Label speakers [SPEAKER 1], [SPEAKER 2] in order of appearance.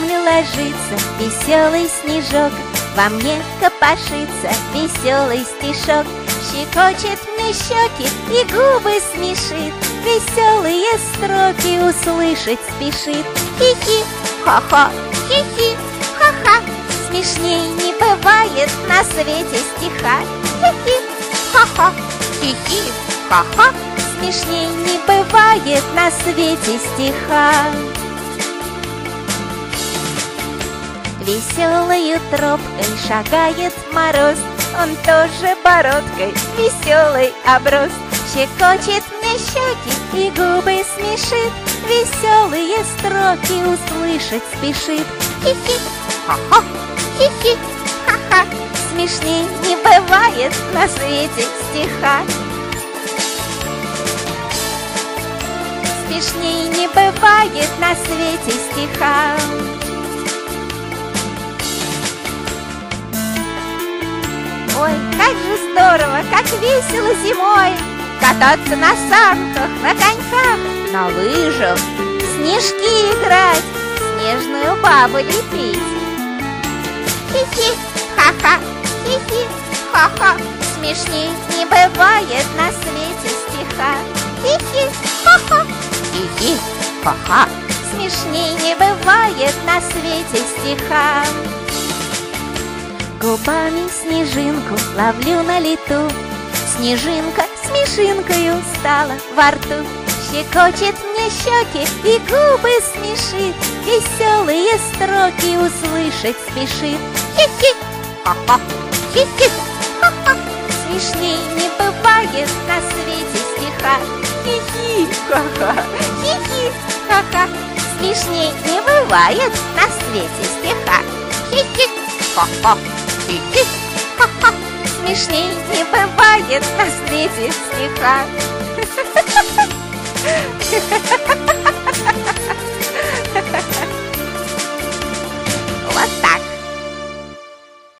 [SPEAKER 1] землю ложится веселый снежок, во мне копошится веселый стишок. Щекочет мне щеки и губы смешит, веселые строки услышать спешит. Хи-хи, ха-ха, хи-хи, ха-ха, смешней не бывает на свете стиха. Хи-хи, ха-ха, хи-хи, ха-ха, смешней не бывает на свете стиха. Веселою тропкой шагает мороз, он тоже бородкой веселый оброс. Щекочет мне щеки и губы смешит, веселые строки услышать спешит. Хи-хи, ха-ха, хи-хи, ха-ха, смешней не бывает на свете стиха. Смешней не бывает на свете стиха. Ой, как же здорово, как весело зимой кататься на санках, на коньках, на лыжах, в снежки играть, снежную бабу лепить. Хи-хи, ха-ха, хи-хи, ха-ха, смешней не бывает на свете стиха. Хи-хи, ха-ха, хи-хи, ха-ха, смешней не бывает на свете стиха. Губами снежинку ловлю на лету, снежинка смешинкою стала во рту. Щекочет мне щеки и губы смешит, веселые строки услышать спешит. Хи-хи, ха-ха, хи-хи, ха-ха, смешней не бывает на свете стиха. Хи-хи, ха-ха, хи-хи, ха-ха, смешней не бывает на свете стиха. Хи-хи, ха-ха, хи-хи, ха-ха, смешней не бывает на свете стиха.